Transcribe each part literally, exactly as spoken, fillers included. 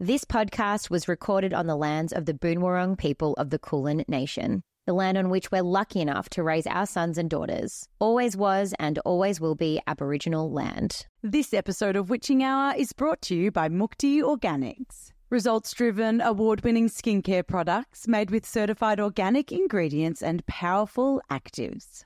This podcast was recorded on the lands of the Boonwurrung people of the Kulin Nation, the land on which we're lucky enough to raise our sons and daughters. Always was and always will be Aboriginal land. This episode of Witching Hour is brought to you by Mukti Organics. Results-driven, award-winning skincare products made with certified organic ingredients and powerful actives.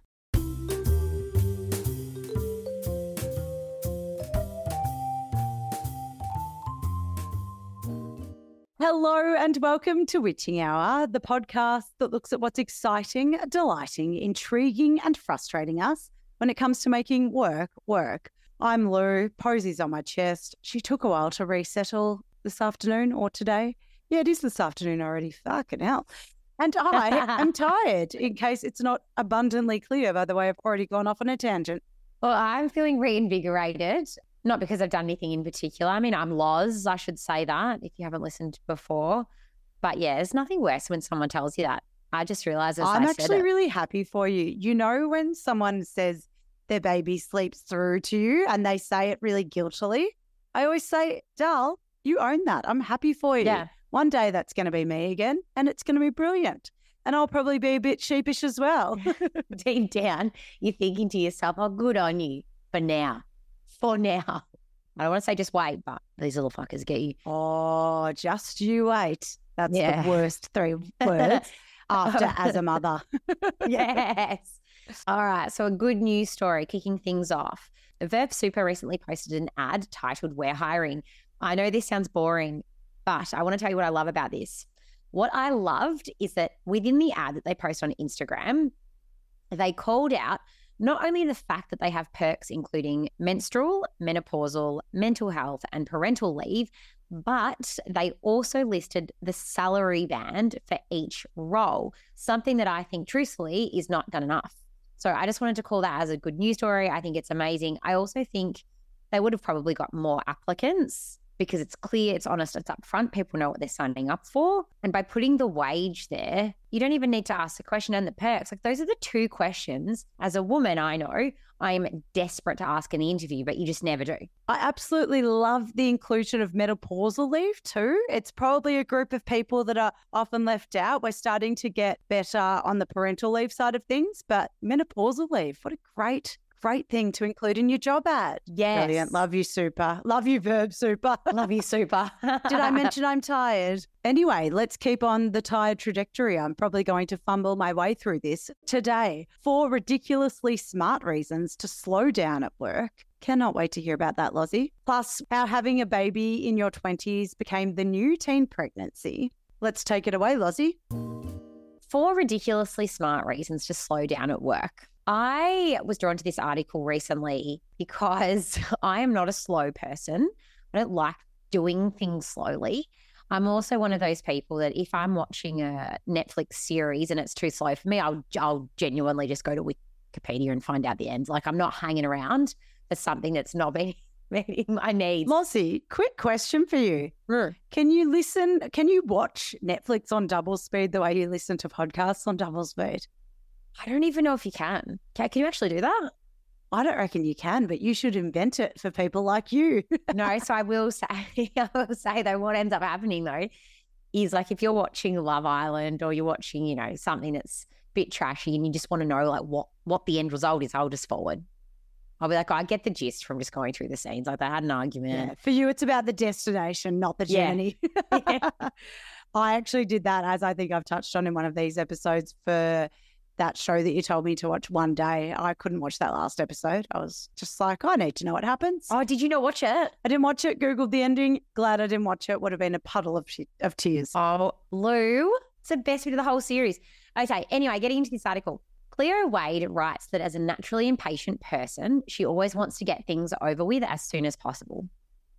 Hello and welcome to Witching Hour, the podcast that looks at what's exciting, delighting, intriguing and frustrating us when it comes to making work work. I'm Lou, Posey's on my chest. She took a while to resettle this afternoon or today. Yeah, it is this afternoon already. Fucking hell. And I am tired, in case it's not abundantly clear by the way I've already gone off on a tangent. Well, I'm feeling reinvigorated. Not because I've done anything in particular. I mean, I'm Loz, I should say that, if you haven't listened before. But yeah, there's nothing worse when someone tells you that. I just realised as I'm I actually said it. really happy for you. You know when someone says their baby sleeps through to you and they say it really guiltily? I always say, Dal, you own that. I'm happy for you. Yeah. One day that's going to be me again and it's going to be brilliant. And I'll probably be a bit sheepish as well. Deep down, you're thinking to yourself, oh, good on you for now. For now. I don't want to say just wait, but these little fuckers get you. Oh, just you wait. That's Yeah. the worst three words after as a mother. Yes. All right. So a good news story kicking things off. Verb Super recently posted an ad titled We're Hiring. I know this sounds boring, but I want to tell you what I love about this. What I loved is that within the ad that they post on Instagram, they called out not only the fact that they have perks including menstrual, menopausal, mental health, and parental leave, but they also listed the salary band for each role, something that I think truthfully is not done enough. So I just wanted to call that as a good news story. I think it's amazing. I also think they would have probably got more applicants because it's clear, it's honest, it's upfront. People know what they're signing up for. And by putting the wage there, you don't even need to ask the question and the perks. Like those are the two questions. As a woman, I know I'm desperate to ask in the interview, but you just never do. I absolutely love the inclusion of menopausal leave too. It's probably a group of people that are often left out. We're starting to get better on the parental leave side of things, but menopausal leave, what a great Great thing to include in your job ad. Yes. Brilliant. Love you, Super. Love you, Verb Super. Love you, Super. Did I mention I'm tired? Anyway, let's keep on the tired trajectory. I'm probably going to fumble my way through this today. Four ridiculously smart reasons to slow down at work. Cannot wait to hear about that, Lozzie. Plus, how having a baby in your twenties became the new teen pregnancy. Let's take it away, Lozzie. Four ridiculously smart reasons to slow down at work. I was drawn to this article recently because I am not a slow person. I don't like doing things slowly. I'm also one of those people that if I'm watching a Netflix series and it's too slow for me, I'll, I'll genuinely just go to Wikipedia and find out the end. Like I'm not hanging around for something that's not being meeting my needs. Lozzie, quick question for you. Mm. Can you listen, can you watch Netflix on double speed the way you listen to podcasts on double speed? I don't even know if you can. Can, can you actually do that? I don't reckon you can, but you should invent it for people like you. No, so I will say, I will say though, what ends up happening though is like if you're watching Love Island or you're watching, you know, something that's a bit trashy and you just want to know like what, what the end result is, I'll just forward. I'll be like, oh, I get the gist from just going through the scenes. Like they had an argument. Yeah, for you, it's about the destination, not the journey. Yeah. Yeah. I actually did that, as I think I've touched on in one of these episodes, for that show that you told me to watch one day. I couldn't watch that last episode. I was just like, I need to know what happens. Oh, did you not watch it? I didn't watch it. Googled the ending. Glad I didn't watch it. Would have been a puddle of, of tears. Oh, Lou, it's the best bit of the whole series. Okay, anyway, getting into this article. Cleo Wade writes that as a naturally impatient person, she always wants to get things over with as soon as possible.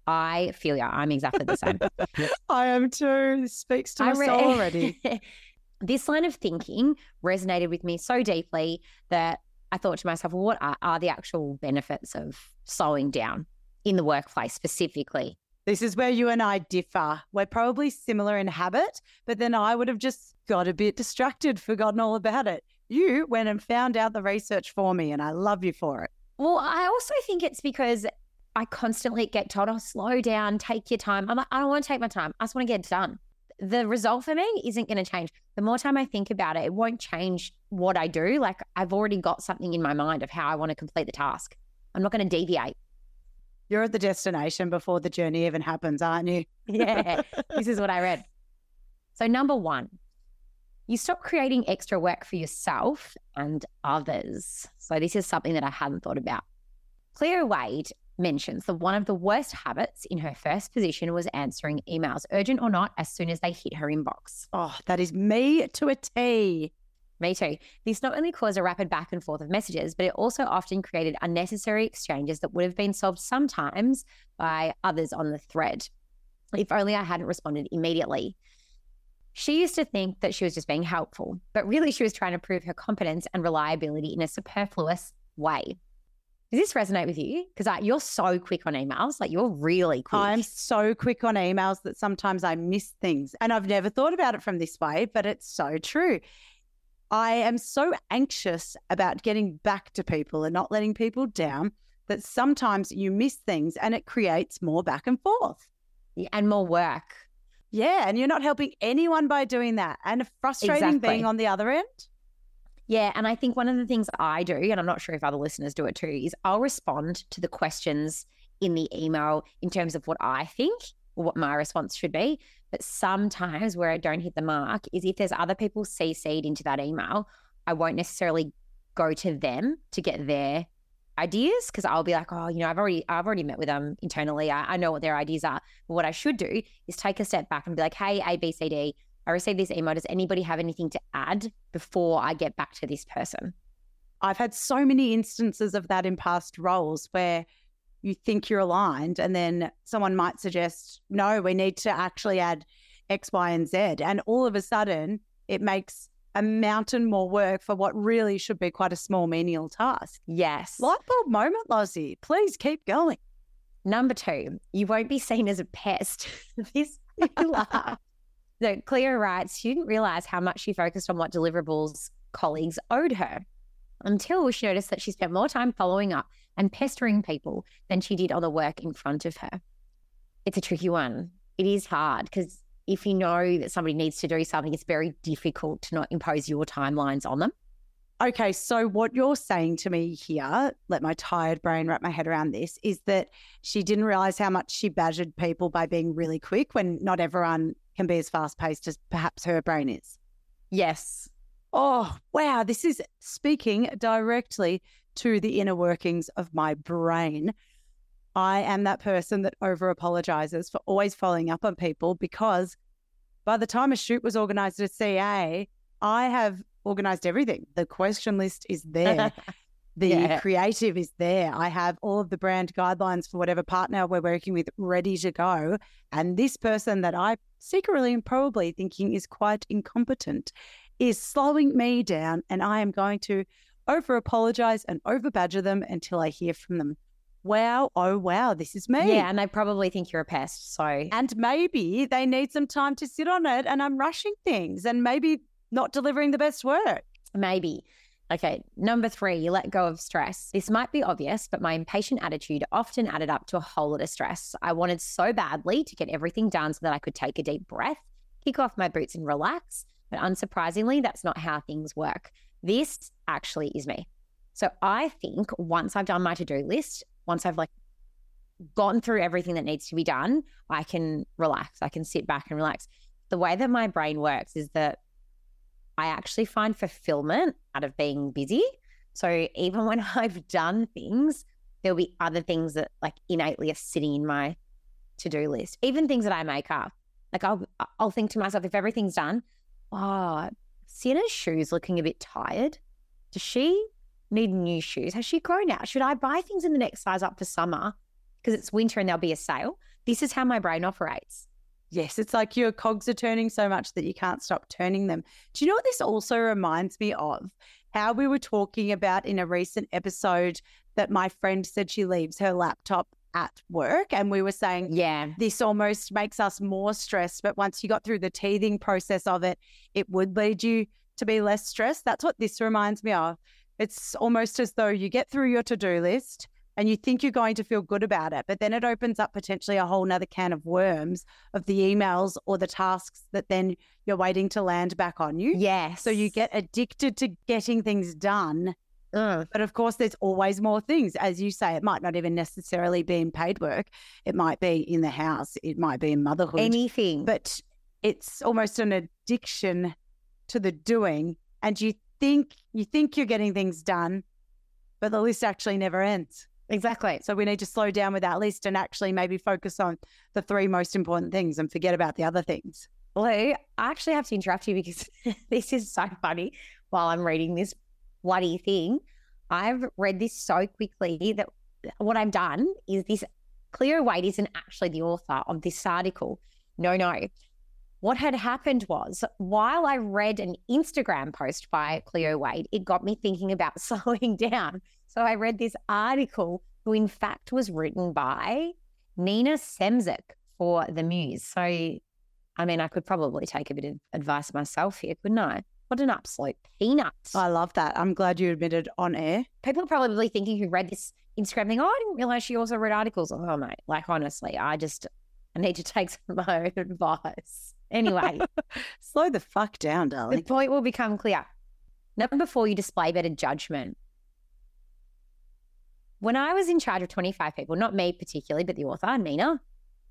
I feel ya. I'm exactly the same. I am too. This speaks to my re- soul already. This line of thinking resonated with me so deeply that I thought to myself, well, what are, are the actual benefits of slowing down in the workplace specifically? This is where you and I differ. We're probably similar in habit, but then I would have just got a bit distracted, forgotten all about it. You went and found out the research for me, and I love you for it. Well, I also think it's because I constantly get told, oh, slow down, take your time. I'm like, I don't want to take my time. I just want to get it done. The result for me isn't going to change. The more time I think about it, it won't change what I do. Like I've already got something in my mind of how I want to complete the task. I'm not going to deviate. You're at the destination before the journey even happens, aren't you? Yeah, this is what I read. So number one, you stop creating extra work for yourself and others. So this is something that I hadn't thought about. Cleo Wade mentions that one of the worst habits in her first position was answering emails, urgent or not, as soon as they hit her inbox. Oh, that is me to a T. Me too. This not only caused a rapid back and forth of messages, but it also often created unnecessary exchanges that would have been solved sometimes by others on the thread. If only I hadn't responded immediately. She used to think that she was just being helpful, but really she was trying to prove her competence and reliability in a superfluous way. Does this resonate with you? Because like, you're so quick on emails, like you're really quick. I'm so quick on emails that sometimes I miss things. And I've never thought about it from this way, but it's so true. I am so anxious about getting back to people and not letting people down that sometimes you miss things and it creates more back and forth. Yeah, and more work. Yeah, and you're not helping anyone by doing that. And frustrating Exactly. being on the other end. Yeah, and I think one of the things I do, and I'm not sure if other listeners do it too, is I'll respond to the questions in the email in terms of what I think or what my response should be. But sometimes where I don't hit the mark is if there's other people C C'd into that email, I won't necessarily go to them to get their ideas because I'll be like, oh, you know, I've already I've already met with them internally. I, I know what their ideas are. But what I should do is take a step back and be like, hey, A, B, C, D, I received this email. Does anybody have anything to add before I get back to this person? I've had so many instances of that in past roles where you think you're aligned and then someone might suggest, no, we need to actually add X, Y, and Z. And all of a sudden it makes a mountain more work for what really should be quite a small menial task. Yes. Light bulb moment, Lozzie. Please keep going. Number two, you won't be seen as a pest. This you laugh. So Cleo writes, she didn't realize how much she focused on what deliverables colleagues owed her until she noticed that she spent more time following up and pestering people than she did on the work in front of her. It's a tricky one. It is hard because if you know that somebody needs to do something, it's very difficult to not impose your timelines on them. Okay, so what you're saying to me here, let my tired brain wrap my head around this, is that she didn't realize how much she badgered people by being really quick when not everyone can be as fast-paced as perhaps her brain is. Yes. Oh, wow. This is speaking directly to the inner workings of my brain. I am that person that over-apologizes for always following up on people because by the time a shoot was organized at C A, I have organized everything. The question list is there. The Yeah. creative is there. I have all of the brand guidelines for whatever partner we're working with ready to go. And this person that I secretly and probably thinking is quite incompetent is slowing me down, and I am going to over apologize and over badger them until I hear from them. Wow, oh wow, this is me. Yeah, and they probably think you're a pest. So And maybe they need some time to sit on it and I'm rushing things and maybe not delivering the best work. maybe. Okay, number three, you let go of stress. This might be obvious, but my impatient attitude often added up to a whole lot of stress. I wanted so badly to get everything done so that I could take a deep breath, kick off my boots and relax. But unsurprisingly, that's not how things work. This actually is me. So I think once I've done my to-do list, once I've like gotten through everything that needs to be done, I can relax. I can sit back and relax. The way that my brain works is that I actually find fulfillment out of being busy. So even when I've done things, there'll be other things that like innately are sitting in my to-do list, even things that I make up. Like I'll, I'll think to myself, if everything's done, oh, Sienna's shoes looking a bit tired. Does she need new shoes? Has she grown out? Should I buy things in the next size up for summer because it's winter and there'll be a sale? This is how my brain operates. Yes, it's like your cogs are turning so much that you can't stop turning them. Do you know what this also reminds me of? How we were talking about in a recent episode that my friend said she leaves her laptop at work, and we were saying, Yeah. this almost makes us more stressed, but once you got through the teething process of it, it would lead you to be less stressed. That's what this reminds me of. It's almost as though you get through your to-do list and you think you're going to feel good about it, but then it opens up potentially a whole nother can of worms of the emails or the tasks that then you're waiting to land back on you. Yes. So you get addicted to getting things done. Uh, But of course, there's always more things. As you say, it might not even necessarily be in paid work. It might be in the house. It might be in motherhood. anything. But it's almost an addiction to the doing. And you think you think you're getting things done, but the list actually never ends. Exactly. So we need to slow down with that list and actually maybe focus on the three most important things and forget about the other things. Lou, I actually have to interrupt you because this is so funny. While I'm reading this bloody thing, I've read this so quickly that what I've done is this. Cleo Wade isn't actually the author of this article. No, no. What had happened was, while I read an Instagram post by Cleo Wade, it got me thinking about slowing down. So I read this article, who in fact was written by Nina Semzik for The Muse. So, I mean, I could probably take a bit of advice myself here, couldn't I? What an absolute peanut. I love that. I'm glad you admitted on air. People are probably thinking who read this Instagram thing, oh, I didn't realize she also read articles. Oh, mate, like, honestly, I just, I need to take some of my own advice. Anyway. Slow the fuck down, The darling. point will become clear. Number four, you display better judgment. When I was in charge of twenty-five people, not me particularly, but the author, Nina,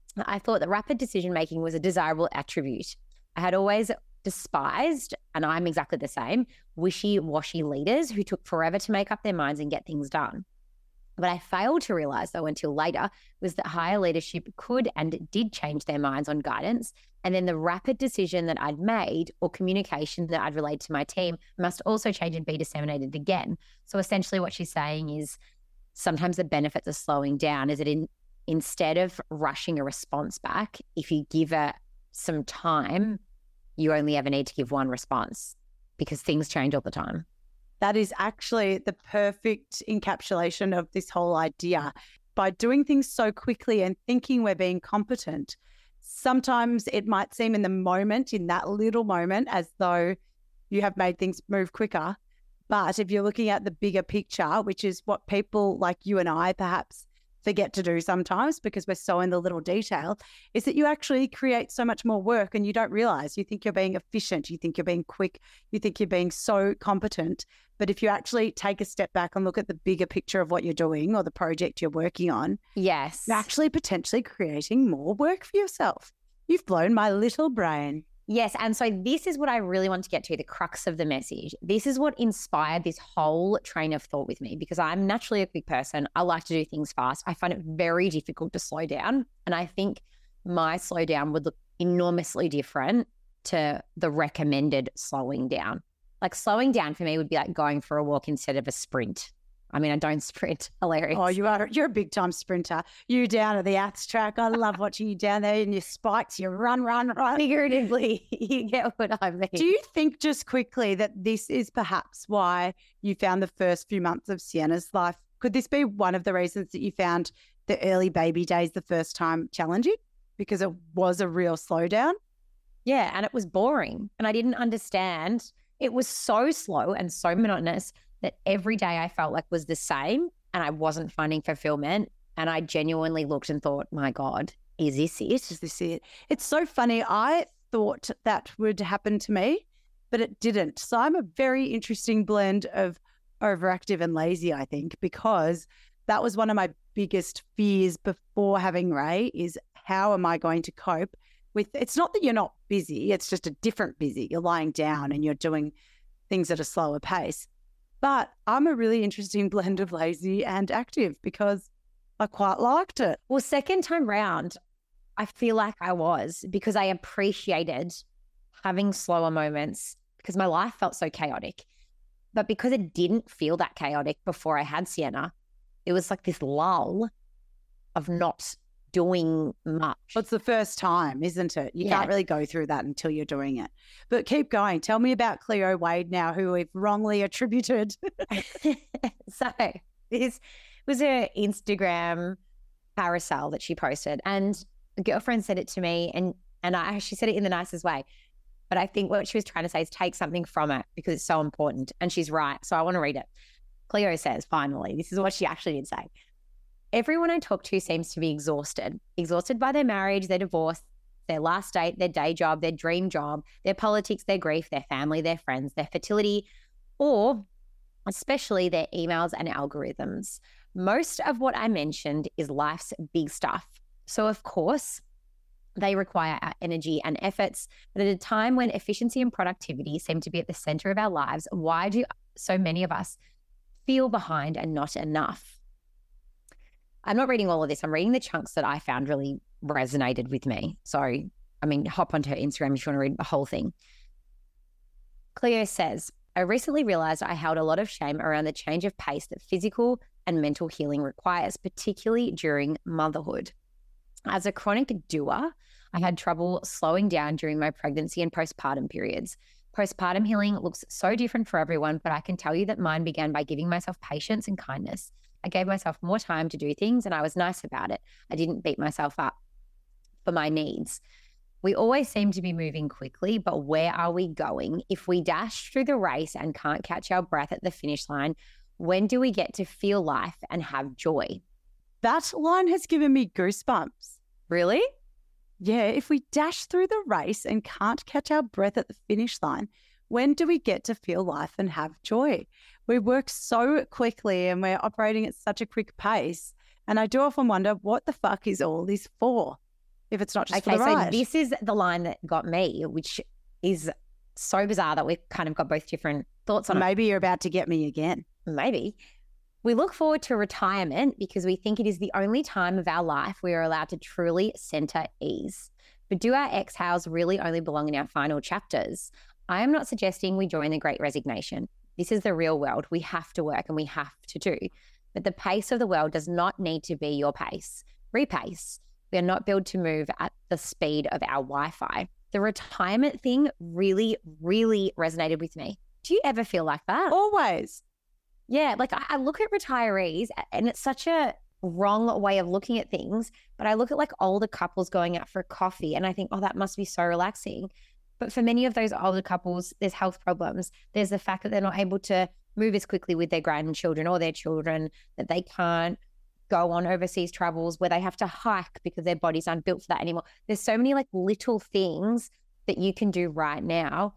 I thought that rapid decision-making was a desirable attribute. I had always despised, and I'm exactly the same, wishy-washy leaders who took forever to make up their minds and get things done. What I failed to realize, though, until later, was that higher leadership could and did change their minds on guidance. And then the rapid decision that I'd made or communication that I'd relayed to my team must also change and be disseminated again. So essentially what she's saying is sometimes the benefits of slowing down is that in, instead of rushing a response back, if you give it some time, you only ever need to give one response because things change all the time. That is actually the perfect encapsulation of this whole idea. By doing things so quickly and thinking we're being competent, sometimes it might seem in the moment, in that little moment, as though you have made things move quicker. But if you're looking at the bigger picture, which is what people like you and I perhaps forget to do sometimes because we're so in the little detail, is that you actually create so much more work and you don't realize. You think you're being efficient, you think you're being quick, you think you're being so competent. But if you actually take a step back and look at the bigger picture of what you're doing or the project you're working on, Yes. you're actually potentially creating more work for yourself. You've blown my little brain. Yes. And so this is what I really want to get to, the crux of the message. This is what inspired this whole train of thought with me because I'm naturally a quick person. I like to do things fast. I find it very difficult to slow down. And I think my slow down would look enormously different to the recommended slowing down. Like slowing down for me would be like going for a walk instead of a sprint. I mean, I don't sprint. Hilarious. Oh, you are, you're a big time sprinter. You down at the Aths track. I love watching you down there in your spikes. You run, run, run. Figuratively, you get what I mean. Do you think just quickly that this is perhaps why you found the first few months of Sienna's life? Could this be one of the reasons that you found the early baby days the first time challenging? Because it was a real slowdown? Yeah, and it was boring. And I didn't understand. It was so slow and so monotonous that every day I felt like was the same and I wasn't finding fulfillment. And I genuinely looked and thought, my God, is this it? Is this it? It's so funny. I thought that would happen to me, but it didn't. So I'm a very interesting blend of overactive and lazy, I think, because that was one of my biggest fears before having Ray is how am I going to cope with, it's not that you're not busy, it's just a different busy. You're lying down and you're doing things at a slower pace. But I'm a really interesting blend of lazy and active because I quite liked it. Well, second time round, I feel like I was because I appreciated having slower moments because my life felt so chaotic. But because it didn't feel that chaotic before I had Sienna, it was like this lull of not doing much. Well, it's the first time, isn't it? You Yeah. can't really go through that until you're doing it. But keep going. Tell me about Cleo Wade now, who we've wrongly attributed. So this was her Instagram carousel that she posted, and a girlfriend said it to me, and and I she said it in the nicest way. But I think what she was trying to say is take something from it because it's so important. And she's right. So I want to read it. Cleo says, finally, this is what she actually did say. Everyone I talk to seems to be exhausted, exhausted by their marriage, their divorce, their last date, their day job, their dream job, their politics, their grief, their family, their friends, their fertility, or especially their emails and algorithms. Most of what I mentioned is life's big stuff. So, of course, they require our energy and efforts. But at a time when efficiency and productivity seem to be at the center of our lives, why do so many of us feel behind and not enough? I'm not reading all of this. I'm reading the chunks that I found really resonated with me. So, I mean, hop onto her Instagram if you want to read the whole thing. Cleo says, I recently realized I held a lot of shame around the change of pace that physical and mental healing requires, particularly during motherhood. As a chronic doer, I had trouble slowing down during my pregnancy and postpartum periods. Postpartum healing looks so different for everyone, but I can tell you that mine began by giving myself patience and kindness. I gave myself more time to do things and I was nice about it. I didn't beat myself up for my needs. We always seem to be moving quickly, but where are we going? If we dash through the race and can't catch our breath at the finish line, when do we get to feel life and have joy? That line has given me goosebumps. Really? Yeah, if we dash through the race and can't catch our breath at the finish line, when do we get to feel life and have joy? We work so quickly and we're operating at such a quick pace. And I do often wonder, what the fuck is all this for? If it's not just okay, for the so ride. This is the line that got me, which is so bizarre that we've kind of got both different thoughts on Maybe you're about to get me again. it. Maybe. We look forward to retirement because we think it is the only time of our life we are allowed to truly center ease. But do our exhales really only belong in our final chapters? I am not suggesting we join the Great Resignation. This is the real world. We have to work and we have to do. But the pace of the world does not need to be your pace. Repace. We are not built to move at the speed of our Wi-Fi. The retirement thing really, really resonated with me. Do you ever feel like that? Always. Yeah, like I, I look at retirees and it's such a wrong way of looking at things, but I look at like older couples going out for coffee and I think, oh, that must be so relaxing. But for many of those older couples, there's health problems. There's the fact that they're not able to move as quickly with their grandchildren or their children, that they can't go on overseas travels where they have to hike because their bodies aren't built for that anymore. There's so many like little things that you can do right now,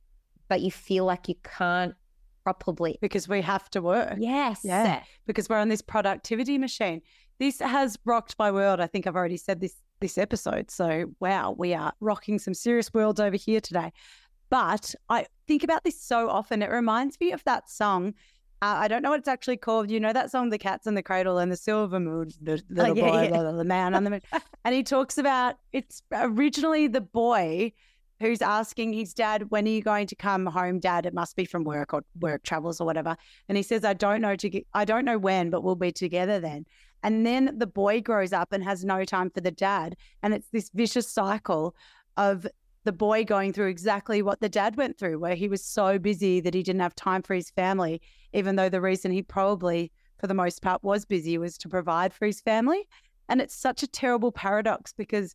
but you feel like you can't properly. Because we have to work. Yes. Yeah. Because we're on this productivity machine. This has rocked my world. I think I've already said this this episode. So, wow, we are rocking some serious worlds over here today. But I think about this so often. It reminds me of that song. Uh, I don't know what it's actually called. You know that song, The Cat's in the Cradle and the Silver Moon, the little oh, yeah, boy, yeah. The, the man on the moon. And he talks about, it's originally the boy who's asking his dad, when are you going to come home, Dad? It must be from work or work travels or whatever. And he says, I don't know to get, I don't know when, but we'll be together then. And then the boy grows up and has no time for the dad. And it's this vicious cycle of the boy going through exactly what the dad went through, where he was so busy that he didn't have time for his family, even though the reason he probably, for the most part, was busy was to provide for his family. And it's such a terrible paradox because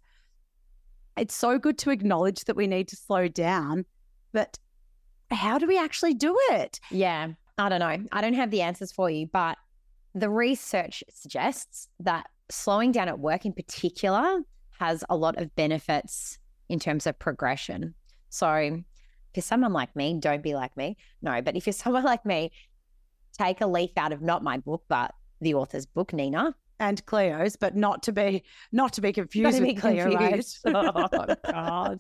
it's so good to acknowledge that we need to slow down, but how do we actually do it? Yeah, I don't know. I don't have the answers for you, but the research suggests that slowing down at work in particular has a lot of benefits in terms of progression. So if you're someone like me, don't be like me. No, but if you're someone like me, take a leaf out of not my book, but the author's book, Nina. And Cleo's, but not to be not to be confused to with be Cleo, confused. right? Oh, God.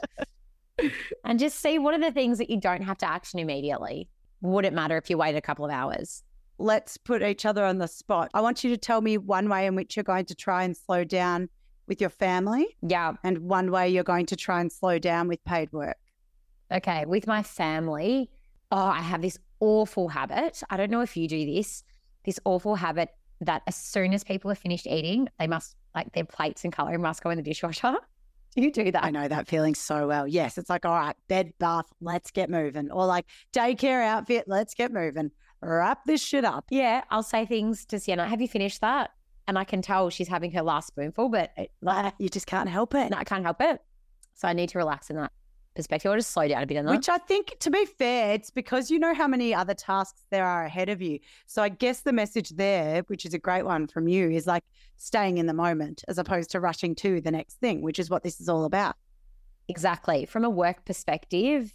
And just see what are the things that you don't have to action immediately. Would it matter if you waited a couple of hours? Let's put each other on the spot. I want you to tell me one way in which you're going to try and slow down with your family. Yeah. And one way you're going to try and slow down with paid work. Okay. With my family, oh, I have this awful habit. I don't know if you do this, this awful habit that as soon as people are finished eating, they must, like their plates and cutlery must go in the dishwasher. Do you do that? I know that feeling so well. Yes. It's like, all right, bed, bath, let's get moving. Or like daycare outfit, let's get moving. Wrap this shit up. Yeah. I'll say things to Sienna, have you finished that? And I can tell she's having her last spoonful, but it, like, You just can't help it. no, I can't help it. So I need to relax in that. perspective. I'll just slow down a bit on that. Which I think, to be fair, it's because you know how many other tasks there are ahead of you. So I guess the message there, which is a great one from you, is like staying in the moment as opposed to rushing to the next thing, which is what this is all about. Exactly. From a work perspective,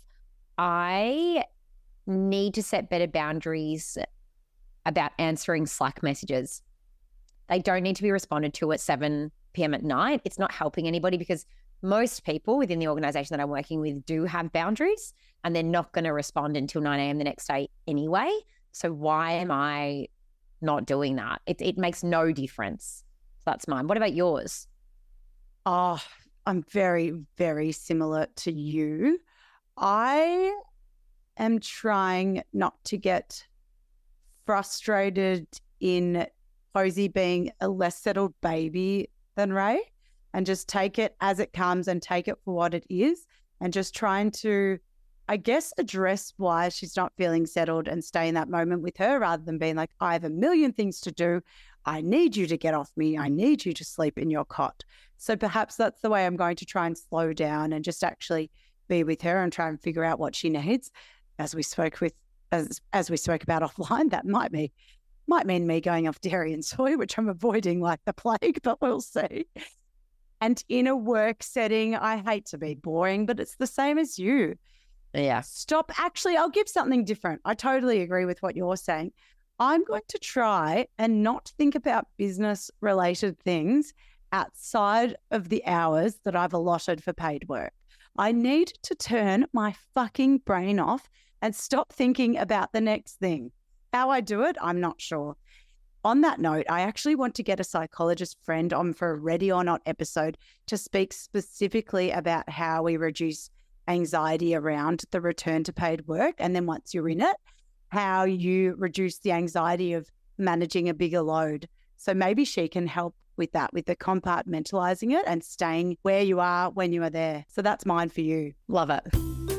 I need to set better boundaries about answering Slack messages. They don't need to be responded to at seven p.m. at night. It's not helping anybody because most people within the organization that I'm working with do have boundaries and they're not going to respond until nine a.m. the next day anyway. So why am I not doing that? It, it makes no difference. So that's mine. What about yours? Oh, I'm very, very similar to you. I am trying not to get frustrated in Posey being a less settled baby than Ray and just take it as it comes and take it for what it is and just trying to, I guess, address why she's not feeling settled and stay in that moment with her rather than being like, I have a million things to do. I need you to get off me. I need you to sleep in your cot. So perhaps that's the way I'm going to try and slow down and just actually be with her and try and figure out what she needs. As we spoke with, as as we spoke about offline, that might be might mean me going off dairy and soy, which I'm avoiding like the plague, but we'll see. And in a work setting, I hate to be boring, but it's the same as you. Yeah. Stop. Actually, I'll give something different. I totally agree with what you're saying. I'm going to try and not think about business related things outside of the hours that I've allotted for paid work. I need to turn my fucking brain off and stop thinking about the next thing. How I do it, I'm not sure. On that note, I actually want to get a psychologist friend on for a Ready or Not episode to speak specifically about how we reduce anxiety around the return to paid work. And then once you're in it, how you reduce the anxiety of managing a bigger load. So maybe she can help with that, with the compartmentalizing it and staying where you are when you are there. So that's mine for you. Love it.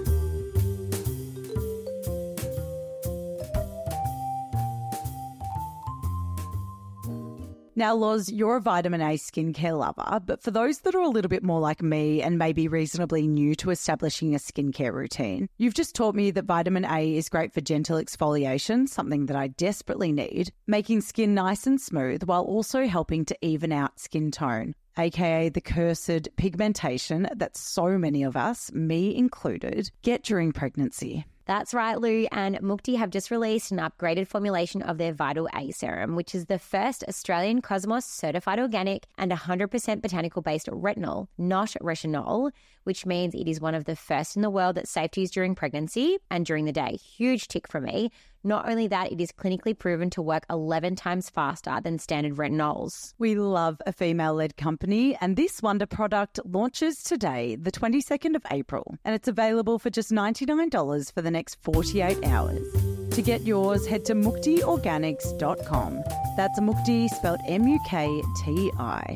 Now, Loz, you're a vitamin A skincare lover, but for those that are a little bit more like me and maybe reasonably new to establishing a skincare routine, you've just taught me that vitamin A is great for gentle exfoliation, something that I desperately need, making skin nice and smooth while also helping to even out skin tone, aka the cursed pigmentation that so many of us, me included, get during pregnancy. That's right, Lou, and Mukti have just released an upgraded formulation of their Vital A Serum, which is the first Australian Cosmos certified organic and one hundred percent botanical-based retinol, not retinol, which means it is one of the first in the world that's safe to use during pregnancy and during the day. Huge tick for me. Not only that, it is clinically proven to work eleven times faster than standard retinols. We love a female-led company, and this wonder product launches today, the twenty-second of April, and it's available for just ninety-nine dollars for the next forty-eight hours. To get yours, head to mukti organics dot com. That's Mukti, spelled M U K T I.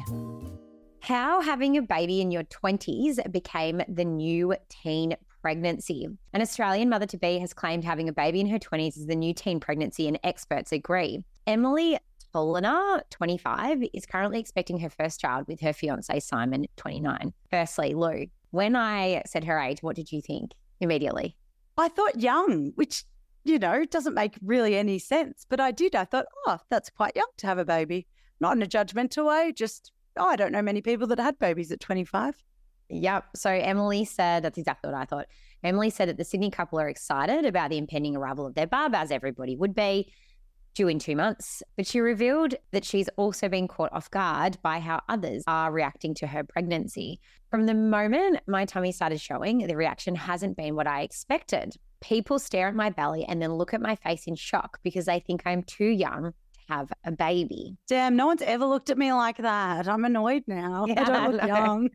How having a baby in your twenties became the new teen pregnancy. An Australian mother-to-be has claimed having a baby in her twenties is the new teen pregnancy, and experts agree. Emily Toliner, twenty-five, is currently expecting her first child with her fiancé Simon, twenty-nine. Firstly, Lou, when I said her age, what did you think immediately? I thought young, which, you know, doesn't make really any sense. But I did. I thought, oh, that's quite young to have a baby. Not in a judgmental way, just, oh, I don't know many people that had babies at twenty-five. Yep. So Emily said, that's exactly what I thought. Emily said that the Sydney couple are excited about the impending arrival of their bub, as everybody would be, due in two months. But she revealed that she's also been caught off guard by how others are reacting to her pregnancy. From the moment my tummy started showing, the reaction hasn't been what I expected. People stare at my belly and then look at my face in shock because they think I'm too young have a baby. Damn, no one's ever looked at me like that. I'm annoyed now. Yeah, I don't look I know. young.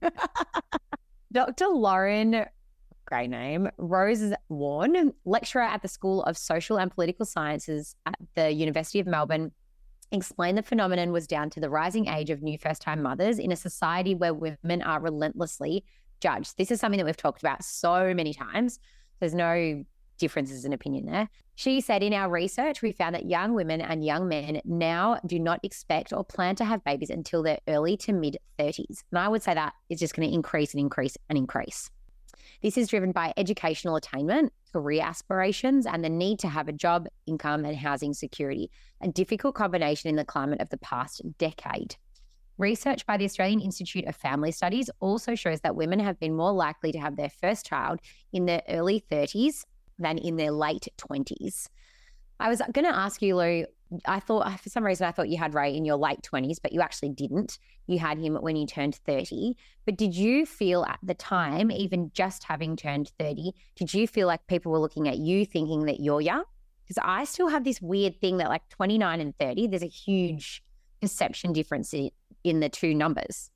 Doctor Lauren, great name, Rose Warne, lecturer at the School of Social and Political Sciences at the University of Melbourne, explained the phenomenon was down to the rising age of new first-time mothers in a society where women are relentlessly judged. This is something that we've talked about so many times. There's no differences in opinion there. She said, in our research, we found that young women and young men now do not expect or plan to have babies until their early to mid thirties. And I would say that is just going to increase and increase and increase. This is driven by educational attainment, career aspirations, and the need to have a job, income, and housing security, a difficult combination in the climate of the past decade. Research by the Australian Institute of Family Studies also shows that women have been more likely to have their first child in their early thirties than in their late twenties. I was going to ask you, Lou, I thought, for some reason, I thought you had Ray in your late twenties, but you actually didn't. You had him when you turned thirty. But did you feel at the time, even just having turned thirty, did you feel like people were looking at you thinking that you're young? Because I still have this weird thing that like twenty-nine and thirty, there's a huge perception difference in, in the two numbers.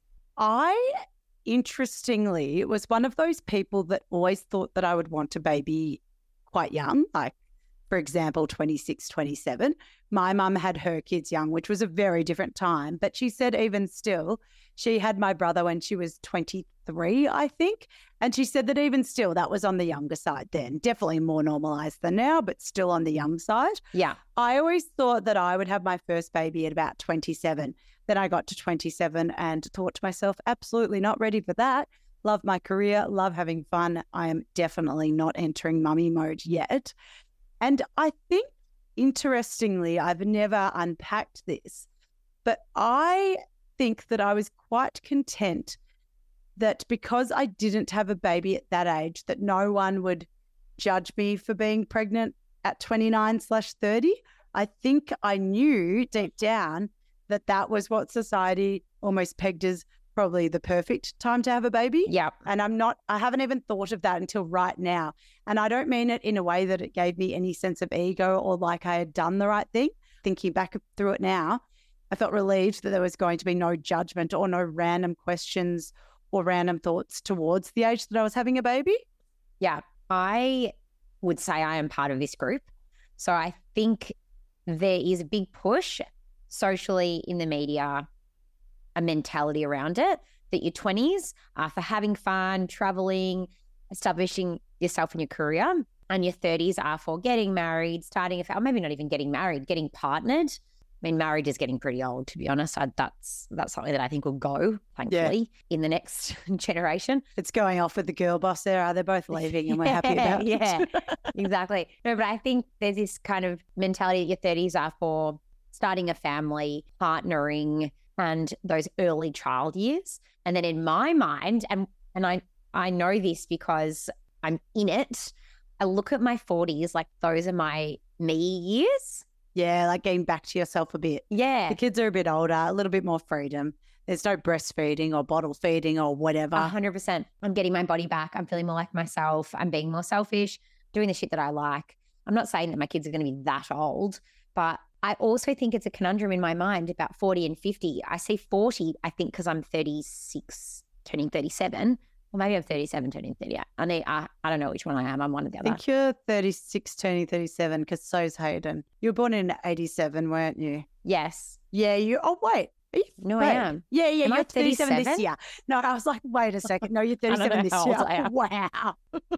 I, interestingly, was one of those people that always thought that I would want a baby quite young, like, for example, twenty-six, twenty-seven. My mum had her kids young, which was a very different time. But she said even still, she had my brother when she was twenty-three, I think. And she said that even still, that was on the younger side then. Definitely more normalised than now, but still on the young side. Yeah. I always thought that I would have my first baby at about twenty-seven. Then I got to twenty-seven and thought to myself, absolutely not ready for that. Love my career, love having fun. I am definitely not entering mummy mode yet. And I think, interestingly, I've never unpacked this, but I think that I was quite content that because I didn't have a baby at that age, that no one would judge me for being pregnant at twenty-nine slash thirty. I think I knew deep down that that was what society almost pegged as probably the perfect time to have a baby. Yeah. And I'm not, I haven't even thought of that until right now. And I don't mean it in a way that it gave me any sense of ego or like I had done the right thing. Thinking back through it now, I felt relieved that there was going to be no judgment or no random questions or random thoughts towards the age that I was having a baby. Yeah. I would say I am part of this group. So I think there is a big push socially in the media, a mentality around it, that your twenties are for having fun, traveling, establishing yourself in your career, and your thirties are for getting married, starting a family, maybe not even getting married, getting partnered. I mean, marriage is getting pretty old, to be honest. I, that's that's something that I think will go, thankfully, yeah. in the next generation. It's going off with the girl boss era. They're both leaving and we're happy about yeah, it. Yeah, exactly. No, but I think there's this kind of mentality that your thirties are for starting a family, partnering, and those early child years. And then in my mind, and and I, I know this because I'm in it, I look at my forties like those are my me years. Yeah, like getting back to yourself a bit. Yeah. The kids are a bit older, a little bit more freedom. There's no breastfeeding or bottle feeding or whatever. one hundred percent. I'm getting my body back. I'm feeling more like myself. I'm being more selfish, doing the shit that I like. I'm not saying that my kids are going to be that old, but I also think it's a conundrum in my mind about forty and fifty. I see forty, I think, because I'm thirty-six, turning thirty-seven. Or maybe I'm thirty-seven, turning thirty-eight. I, need, I, I don't know which one I am. I'm one or the other. I think you're thirty-six, turning thirty-seven, because so's Hayden. You were born in eighty-seven, weren't you? Yes. Yeah, you. Oh, wait. Are you, no, wait. I am. Yeah, yeah, am you're I thirty-seven thirty-seven this year. No, I was like, wait a second. No, you're thirty-seven this year. Wow.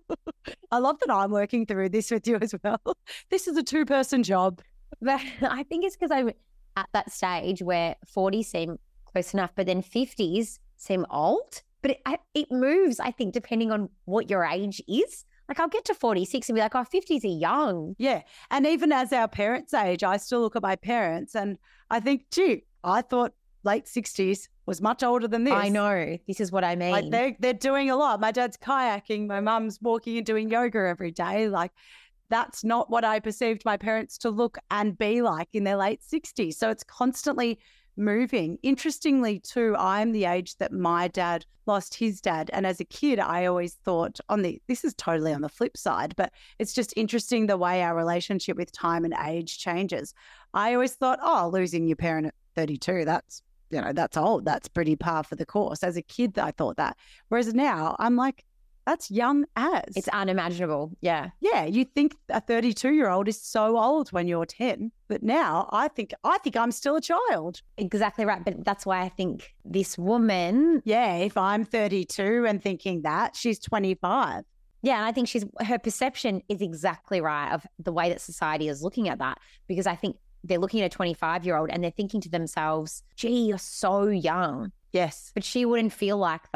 I love that I'm working through this with you as well. This is a two-person job. But I think it's because I'm at that stage where forties seem close enough, but then fifties seem old. But it, I, it moves, I think, depending on what your age is. Like I'll get to forty-six and be like, oh, fifties are young. Yeah. And even as our parents' age, I still look at my parents and I think, gee, I thought late sixties was much older than this. I know. This is what I mean. Like they're, they're doing a lot. My dad's kayaking. My mum's walking and doing yoga every day. Like that's not what I perceived my parents to look and be like in their late sixties. So it's constantly moving. Interestingly, too, I'm the age that my dad lost his dad. And as a kid, I always thought on the, this is totally on the flip side, but it's just interesting the way our relationship with time and age changes. I always thought, oh, losing your parent at thirty-two, that's, you know, that's old. That's pretty par for the course. As a kid, I thought that. Whereas now I'm like, that's young as. It's unimaginable. Yeah. Yeah. You think a thirty-two-year-old is so old when you're ten, but now I think I think I'm still a child. Exactly right. But that's why I think this woman. Yeah. If I'm thirty-two and thinking that, she's twenty-five. Yeah. And I think she's her perception is exactly right of the way that society is looking at that, because I think they're looking at a twenty-five-year-old and they're thinking to themselves, gee, you're so young. Yes. But she wouldn't feel like that.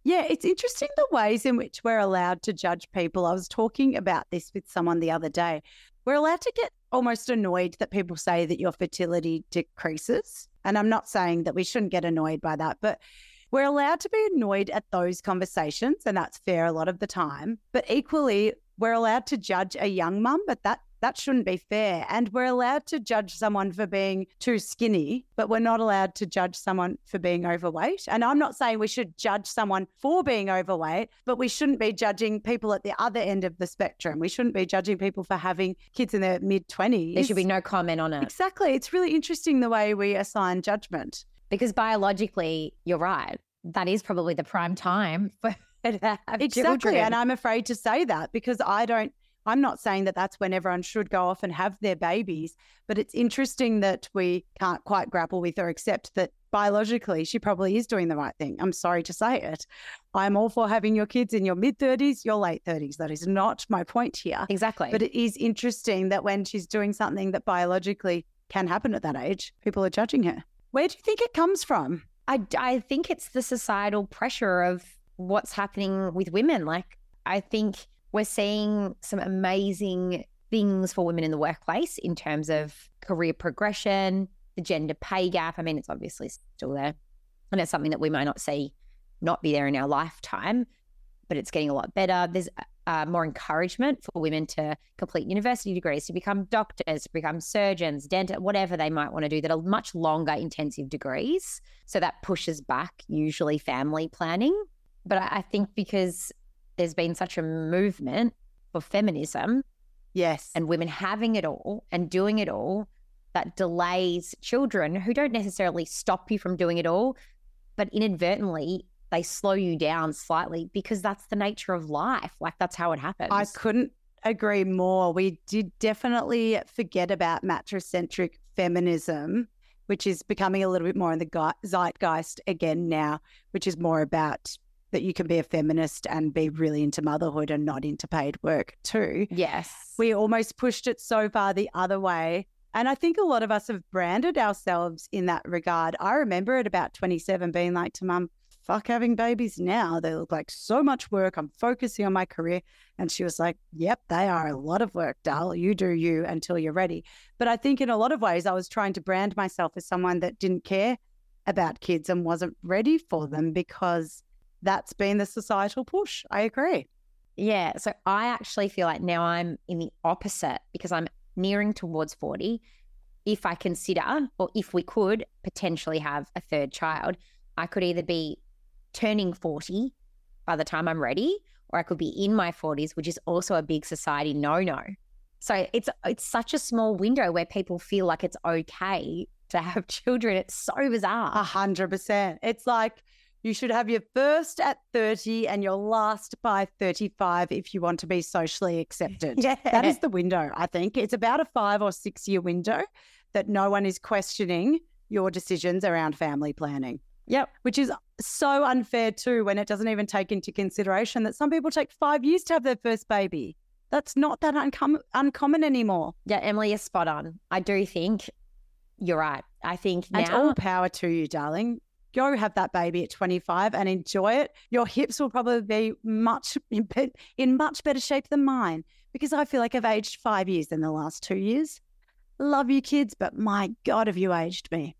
Yeah, it's interesting the ways in which we're allowed to judge people. I was talking about this with someone the other day. We're allowed to get almost annoyed that people say that your fertility decreases. And I'm not saying that we shouldn't get annoyed by that, but we're allowed to be annoyed at those conversations, and that's fair a lot of the time. But equally, we're allowed to judge a young mum, but that that shouldn't be fair. And we're allowed to judge someone for being too skinny, but we're not allowed to judge someone for being overweight. And I'm not saying we should judge someone for being overweight, but we shouldn't be judging people at the other end of the spectrum. We shouldn't be judging people for having kids in their mid-twenties. There should be no comment on it. Exactly. It's really interesting the way we assign judgment. Because biologically, you're right. That is probably the prime time for her to have Exactly. children. And I'm afraid to say that because I don't, I'm not saying that that's when everyone should go off and have their babies, but it's interesting that we can't quite grapple with or accept that biologically she probably is doing the right thing. I'm sorry to say it. I'm all for having your kids in your mid-thirties, your late thirties. That is not my point here. Exactly. But it is interesting that when she's doing something that biologically can happen at that age, people are judging her. Where do you think it comes from? I, I think it's the societal pressure of what's happening with women. Like, I think we're seeing some amazing things for women in the workplace in terms of career progression, the gender pay gap. I mean, it's obviously still there. And it's something that we might not see not be there in our lifetime, but it's getting a lot better. There's uh, more encouragement for women to complete university degrees, to become doctors, to become surgeons, dentists, whatever they might want to do that are much longer intensive degrees. So that pushes back usually family planning. But I, I think because there's been such a movement for feminism, yes, and women having it all and doing it all, that delays children who don't necessarily stop you from doing it all, but inadvertently they slow you down slightly because that's the nature of life. Like, that's how it happens. I couldn't agree more. We did definitely forget about matricentric feminism, which is becoming a little bit more in the zeitgeist again now, which is more about that you can be a feminist and be really into motherhood and not into paid work too. Yes. We almost pushed it so far the other way. And I think a lot of us have branded ourselves in that regard. I remember at about twenty-seven being like to mum, fuck having babies now. They look like so much work. I'm focusing on my career. And she was like, yep, they are a lot of work, doll. You do you until you're ready. But I think in a lot of ways, I was trying to brand myself as someone that didn't care about kids and wasn't ready for them because that's been the societal push. I agree. Yeah. So I actually feel like now I'm in the opposite because I'm nearing towards forty. If I consider, or if we could potentially have a third child, I could either be turning forty by the time I'm ready, or I could be in my forties, which is also a big society no-no. So it's it's such a small window where people feel like it's okay to have children. It's so bizarre. A hundred percent. It's like you should have your first at thirty and your last by thirty-five if you want to be socially accepted. Yeah. That is the window, I think. It's about a five or six year window that no one is questioning your decisions around family planning. Yep. Which is so unfair too when it doesn't even take into consideration that some people take five years to have their first baby. That's not that uncom- uncommon anymore. Yeah, Emily, you're spot on. I do think you're right. I think now... And all power to you, darling. Go have that baby at twenty-five and enjoy it. Your hips will probably be much in, in much better shape than mine because I feel like I've aged five years in the last two years. Love you kids, but my God, have you aged me.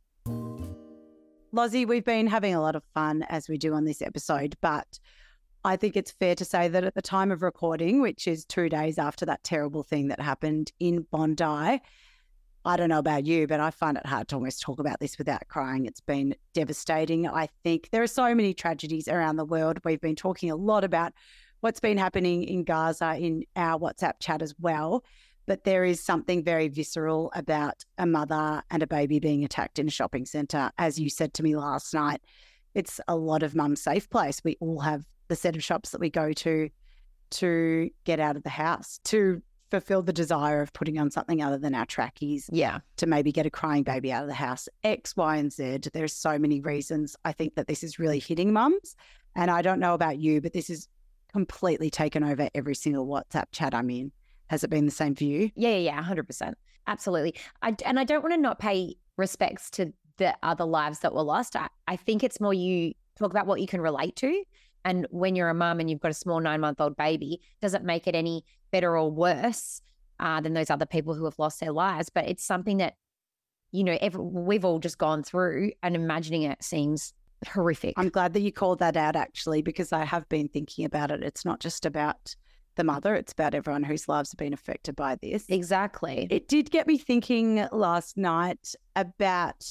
Lozzie, we've been having a lot of fun as we do on this episode, but I think it's fair to say that at the time of recording, which is two days after that terrible thing that happened in Bondi, I don't know about you, but I find it hard to almost talk about this without crying. It's been devastating. I think there are so many tragedies around the world. We've been talking a lot about what's been happening in Gaza in our WhatsApp chat as well. But there is something very visceral about a mother and a baby being attacked in a shopping centre. As you said to me last night, it's a lot of mum's safe place. We all have the set of shops that we go to to get out of the house, to fulfill the desire of putting on something other than our trackies. Yeah. To maybe get a crying baby out of the house. X, Y, and Z. There's so many reasons. I think that this is really hitting mums. And I don't know about you, but this is completely taken over every single WhatsApp chat I'm in. Has it been the same for you? Yeah, yeah, yeah, one hundred percent. Absolutely. I, and I don't want to not pay respects to the other lives that were lost. I, I think it's more you talk about what you can relate to. And when you're a mum and you've got a small nine-month-old baby, does it make it any better or worse uh, than those other people who have lost their lives? But it's something that, you know, every, we've all just gone through, and imagining it seems horrific. I'm glad that you called that out, actually, because I have been thinking about it. It's not just about the mother, it's about everyone whose lives have been affected by this. Exactly. It did get me thinking last night about,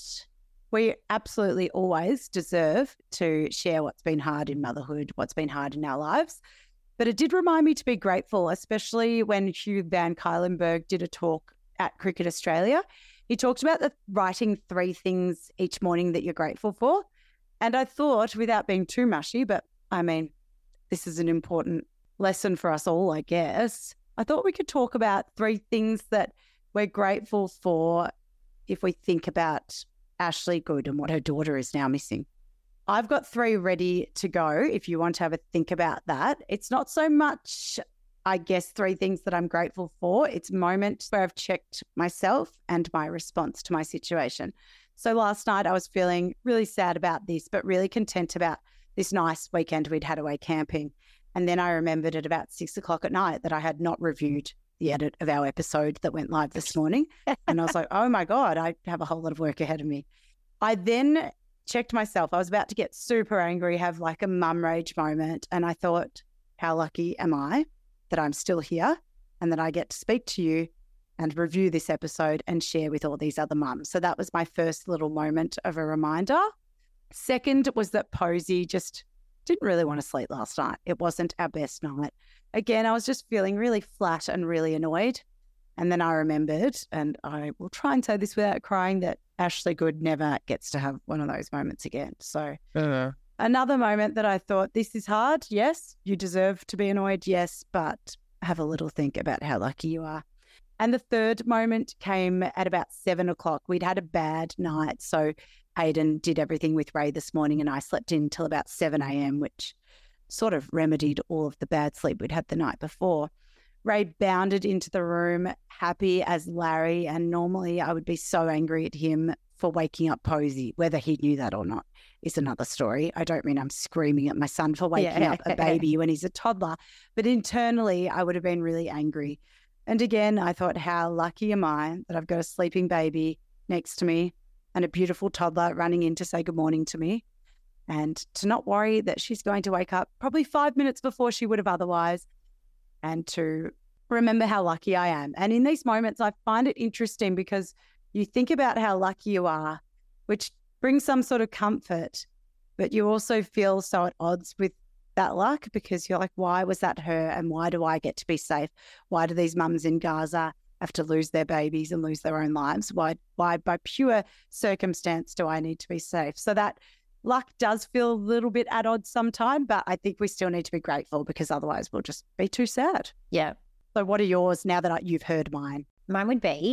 we absolutely always deserve to share what's been hard in motherhood, what's been hard in our lives. But it did remind me to be grateful, especially when Hugh Van Cuylenberg did a talk at Cricket Australia. He talked about the writing three things each morning that you're grateful for. And I thought, without being too mushy, but I mean, this is an important lesson for us all, I guess. I thought we could talk about three things that we're grateful for if we think about Ashley Good and what her daughter is now missing. I've got three ready to go if you want to have a think about that. It's not so much, I guess, three things that I'm grateful for. It's moments where I've checked myself and my response to my situation. So last night I was feeling really sad about this, but really content about this nice weekend we'd had away camping. And then I remembered at about six o'clock at night that I had not reviewed the edit of our episode that went live this morning. And I was like, oh my God, I have a whole lot of work ahead of me. I then checked myself. I was about to get super angry, have like a mum rage moment. And I thought, how lucky am I that I'm still here and that I get to speak to you and review this episode and share with all these other mums. So that was my first little moment of a reminder. Second was that Posey just didn't really want to sleep last night. It wasn't our best night. Again, I was just feeling really flat and really annoyed. And then I remembered, and I will try and say this without crying, that Ashley Good never gets to have one of those moments again. So Uh, another moment that I thought, this is hard. Yes, you deserve to be annoyed. Yes, but have a little think about how lucky you are. And the third moment came at about seven o'clock. We'd had a bad night. So Hayden did everything with Ray this morning and I slept in till about seven a.m., which sort of remedied all of the bad sleep we'd had the night before. Ray bounded into the room, happy as Larry, and normally I would be so angry at him for waking up Posey. Whether he knew that or not is another story. I don't mean I'm screaming at my son for waking Yeah. up a baby when he's a toddler, but internally I would have been really angry. And again, I thought, how lucky am I that I've got a sleeping baby next to me and a beautiful toddler running in to say good morning to me, and to not worry that she's going to wake up probably five minutes before she would have otherwise, and to remember how lucky I am. And in these moments, I find it interesting because you think about how lucky you are, which brings some sort of comfort, but you also feel so at odds with that luck because you're like, why was that her? And why do I get to be safe? Why do these mums in Gaza have to lose their babies and lose their own lives? Why, why by pure circumstance do I need to be safe? So that luck does feel a little bit at odds sometimes, but I think we still need to be grateful because otherwise we'll just be too sad. Yeah. So what are yours now that I, you've heard mine? Mine would be,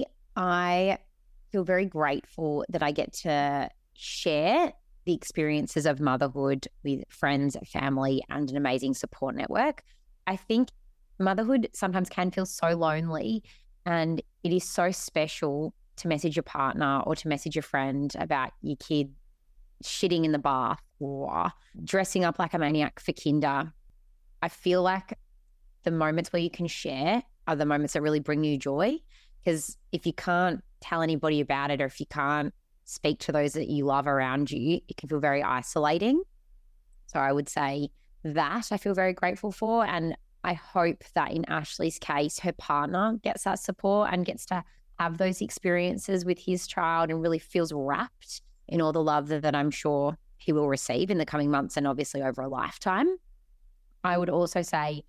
I feel very grateful that I get to share the experiences of motherhood with friends, family, and an amazing support network. I think motherhood sometimes can feel so lonely, and it is so special to message your partner or to message a friend about your kid shitting in the bath or dressing up like a maniac for kinder. I feel like the moments where you can share are the moments that really bring you joy, because if you can't tell anybody about it or if you can't speak to those that you love around you, it can feel very isolating. So I would say that I feel very grateful for, and I hope that in Ashley's case, her partner gets that support and gets to have those experiences with his child and really feels wrapped in all the love that, that I'm sure he will receive in the coming months and obviously over a lifetime. I would also say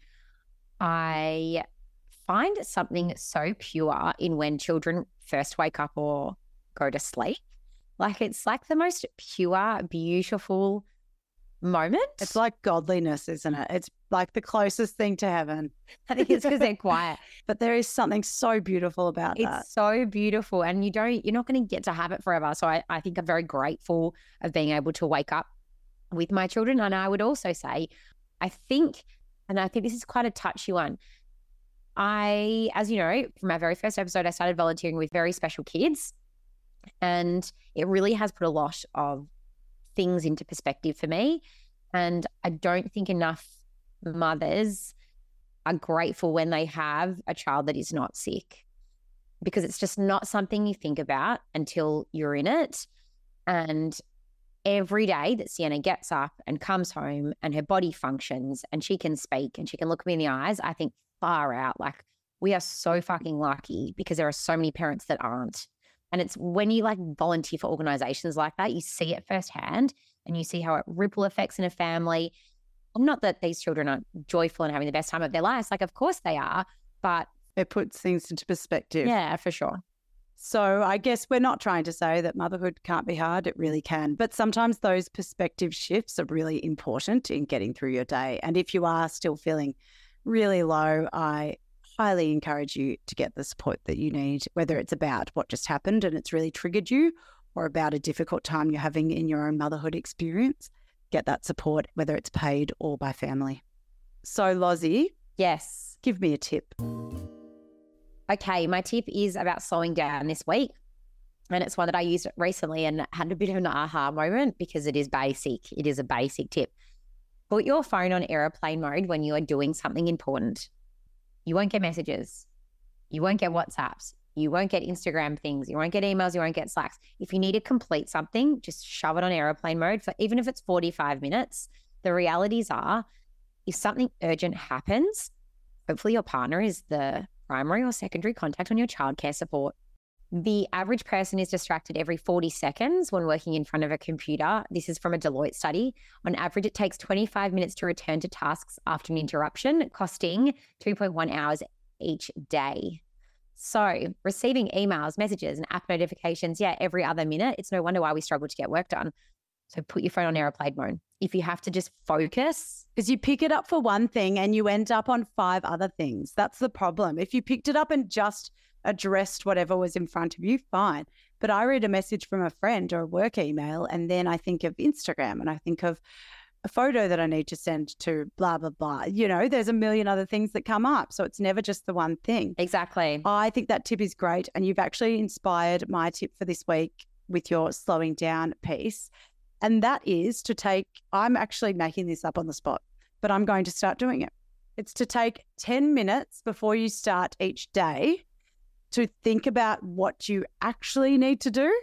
I find something so pure in when children first wake up or go to sleep. Like, it's like the most pure, beautiful moment. It's like godliness, isn't it? It's like the closest thing to heaven. I think it's because they're quiet. But there is something so beautiful about It's that. so beautiful, and you don't, you're not going to get to have it forever. So I, I think I'm very grateful of being able to wake up with my children. And I would also say, I think, and I think this is quite a touchy one. I, as you know, from my very first episode, I started volunteering with very special kids, and it really has put a lot of things into perspective for me. And I don't think enough mothers are grateful when they have a child that is not sick, because it's just not something you think about until you're in it. And every day that Sienna gets up and comes home and her body functions and she can speak and she can look me in the eyes, I think far out, like we are so fucking lucky, because there are so many parents that aren't. And it's when you like volunteer for organizations like that, you see it firsthand and you see how it ripple effects in a family. Not that these children aren't joyful and having the best time of their lives. Like, of course they are, but it puts things into perspective. Yeah, for sure. So I guess we're not trying to say that motherhood can't be hard. It really can. But sometimes those perspective shifts are really important in getting through your day. And if you are still feeling really low, I highly encourage you to get the support that you need, whether it's about what just happened and it's really triggered you, or about a difficult time you're having in your own motherhood experience. Get that support, whether it's paid or by family. So Lozzie. Yes. Give me a tip. Okay, my tip is about slowing down this week. And it's one that I used recently and had a bit of an aha moment, because it is basic. It is a basic tip. Put your phone on airplane mode when you are doing something important. You won't get messages. You won't get WhatsApps. You won't get Instagram things. You won't get emails. You won't get Slacks. If you need to complete something, just shove it on airplane mode for even if it's forty-five minutes. The realities are, if something urgent happens, hopefully your partner is the primary or secondary contact on your childcare support. The average person is distracted every forty seconds when working in front of a computer. This is from a Deloitte study. On average, it takes twenty-five minutes to return to tasks after an interruption, costing two point one hours each day. So receiving emails, messages, and app notifications, yeah, every other minute, it's no wonder why we struggle to get work done. So put your phone on airplane mode. If you have to just focus. Because you pick it up for one thing and you end up on five other things. That's the problem. If you picked it up and just addressed whatever was in front of you, fine. But I read a message from a friend or a work email, and then I think of Instagram and I think of a photo that I need to send to blah, blah, blah. You know, there's a million other things that come up. So it's never just the one thing. Exactly. I think that tip is great. And you've actually inspired my tip for this week with your slowing down piece. And that is to take, I'm actually making this up on the spot, but I'm going to start doing it. It's to take ten minutes before you start each day to think about what you actually need to do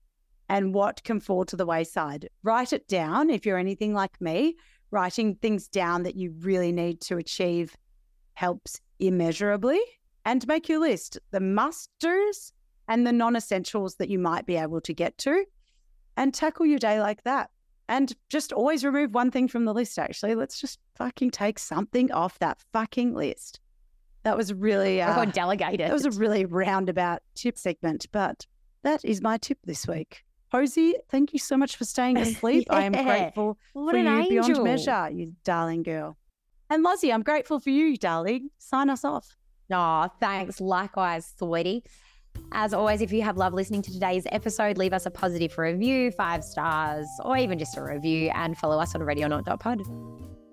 and what can fall to the wayside. Write it down. If you're anything like me, writing things down that you really need to achieve helps immeasurably. And make your list, the must-dos and the non-essentials that you might be able to get to, and tackle your day like that. And just always remove one thing from the list, actually. Let's just fucking take something off that fucking list. That was really... Uh, I got delegated. That was a really roundabout tip segment, but that is my tip this week. Posey, thank you so much for staying asleep. I am grateful what for an you angel. beyond measure, you darling girl. And Lozzie, I'm grateful for you, darling. Sign us off. Oh, thanks. Likewise, sweetie. As always, if you have loved listening to today's episode, leave us a positive review, five stars, or even just a review, and follow us on ready or not dot pod.